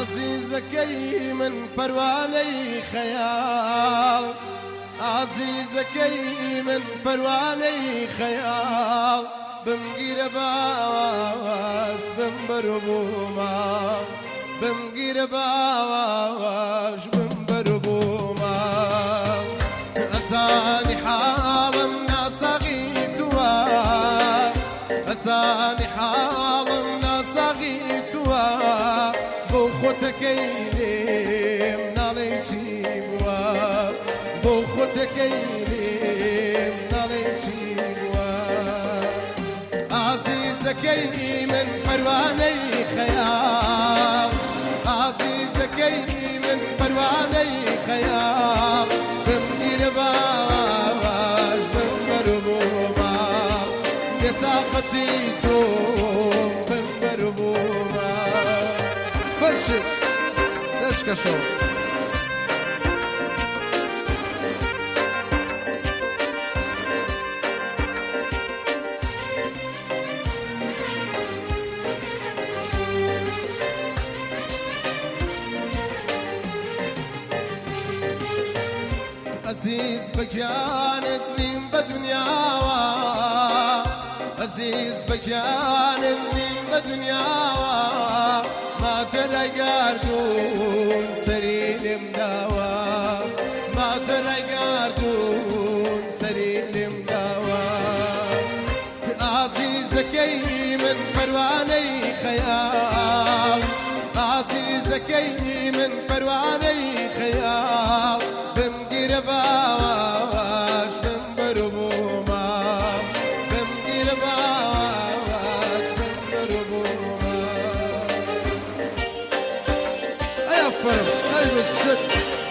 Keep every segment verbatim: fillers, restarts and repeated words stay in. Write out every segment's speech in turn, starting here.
عزیزەکەی من پەروانەی خەیاڵ عزیزەکەی من پەروانەی خەیاڵ بمگیرە باش بمبەرە بۆ ماڵ بمگیرە باش بمبەرە بۆ ماڵ ئەزانی حاڵم ناسەغی تووە ئەزانی حاڵم ناسەغی تووە بۆ خۆتەکەی لێم ناڵێ چی بووە بۆ خۆتەکەی لێم ناڵێ چی بووە عزیزەکەی من پەروانەی خەیاڵ عزیزەکەی من پەروانەی خەیاڵ بمگیرە باش بمبەرە بۆ ماڵ بێتاقەتی تۆ بمبەرە بۆ ماڵ بەشێ دەشکەشەوە عزیز بەگیانت نیم بە دنیاوە عزیز بەگیانت نیم بە دنیاوە ماجەرای گاردوون سەری لێم داوە ماجەرای گاردوون سەری لێم داوە عزیزەکەی من پەروانەی خەیاڵ عزیزەکەی من پەروانەی خەیاڵ بمگیرە باش بمبەرە بۆ ماڵ بمگیرە باش بمبەرە بۆ ماڵ ئەی ئەفەرم ئەی بەشت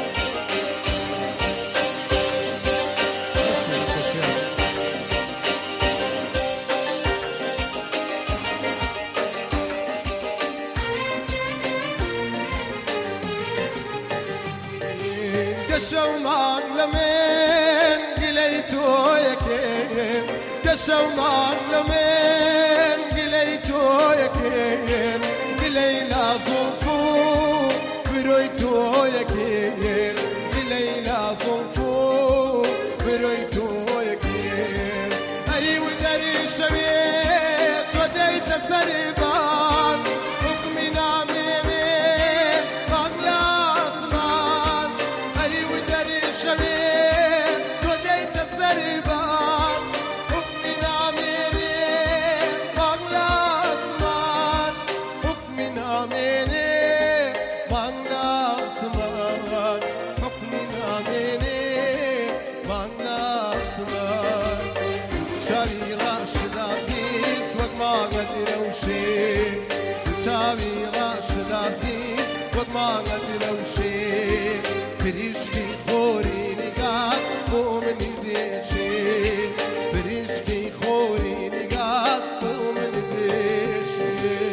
كشومان لمن قليتو يكين كشومان لمن قليتو يكين قليلا ظلفو برويتو يكين قليلا ظلفو برويتو يكين أي ودري شميت وديت سربان حكمنا مني بغلا أصمان أي ودري شميت وديت سربان حكمنا مني بغلا أصمان حكمنا مني بغلا أصمان حكمنا مني بغلا أصمان شاري راشد عزيز وقت ما قدر وشي شاري راشد عزيز وقت ما قدر وشي بريشكي خوري نقاط بو من ديشي بريشكي خوري نقاط بو من ديشي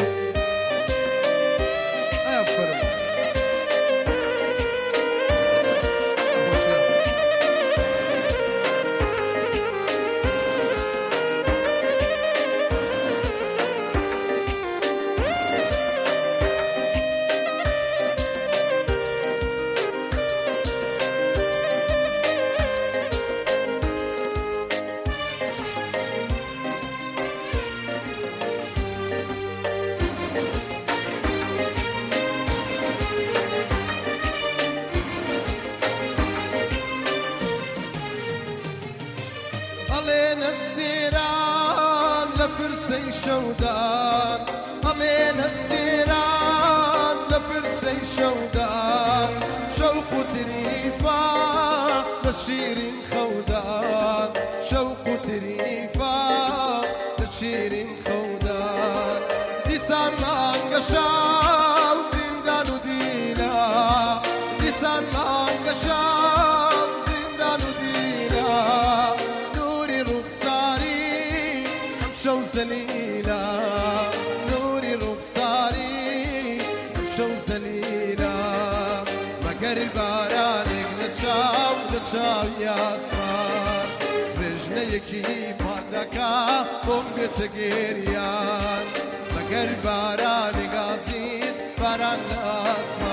أفرم علينا السيران لبرسي شودان علينا السيران لبرسي شودان شوق تريفا لشيرين خودان شوق تريفا لشيرين خودان ديسان مانقشاو زندان ودينا ديسان مانقشاو زندان ودينا نوري رخصاري شو زليلا نوري رخصاري شو زليلا مكر البارانك لتشاو لتشاو يا صار رجليكي باردكا بومقت قريان مكر البارانك عزيز باران الأسمار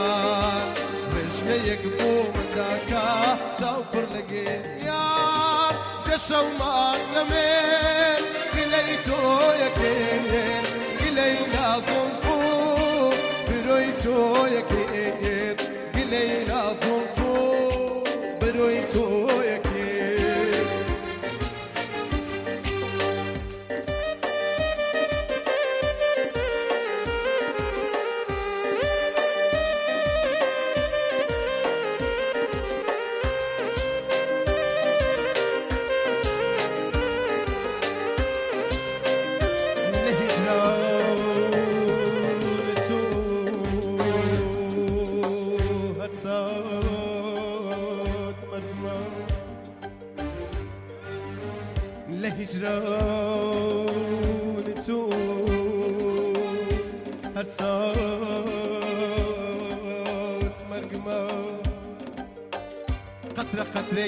ليك بوم داكا شاوبر لقيان دشو ما لمين قليتو يكين قليلا صنفو برويتو يكين قليلا صنفو برويتو يكين لهجران تو هر ساعت مرگما قطره قطره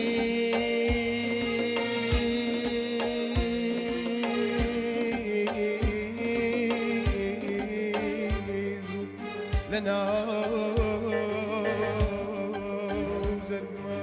لنا جرما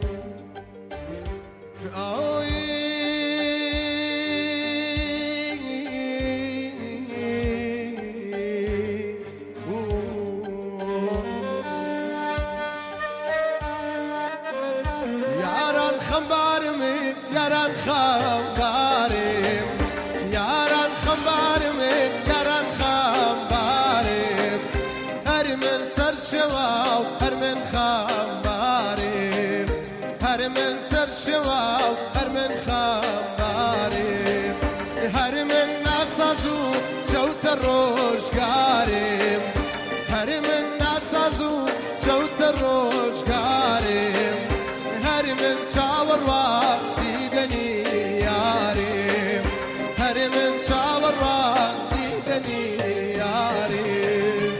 خمبارمي ياران خمبارم ياران خمبارمي ياران خمبارم هر من سر شواو هر من خمبارم هر من سر شواو هر من خمبارم هر من ناسازو شوت الروشقارم هر من ناسازو شوت الروشقارم هر من شاور دیدنی یاریم هر من شاور دیدنی یاریم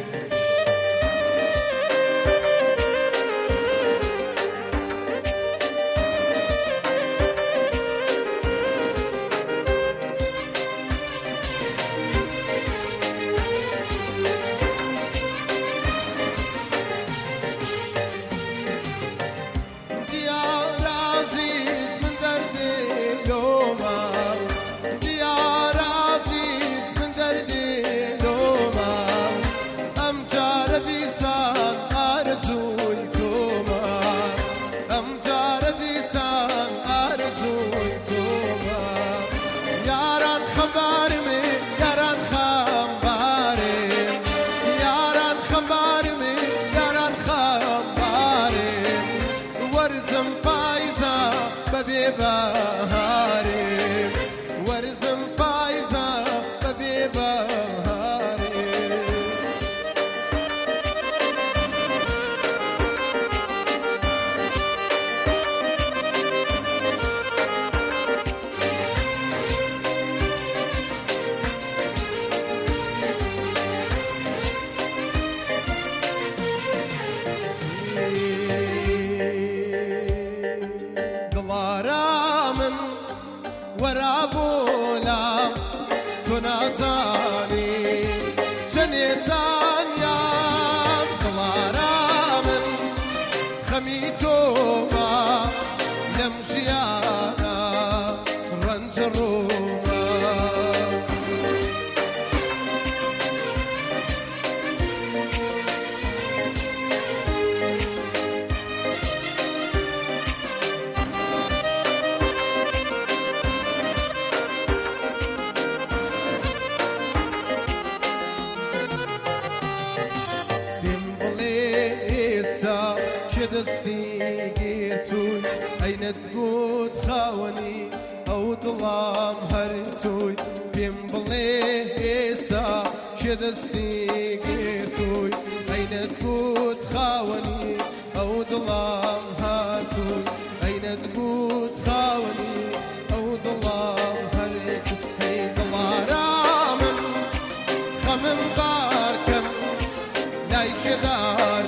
بهاري ورزم فايزة بهاري ورابولا تنازاني شنيتان يا كلارا من خميتوما لمشيانا رنجروما دستي قيرتوي أين تقود خاوني أو ظلام هرتوي بين بليستا شدستي قيرتوي أين تقود خاوني أو ظلام هرتوي أين تقود خاوني أو ظلام هرتوي هي ظلام خمم باركم لا يشدار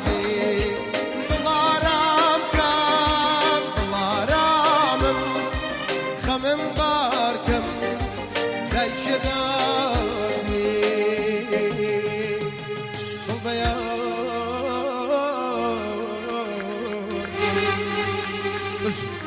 من باركم ليش دارني قلبي اجي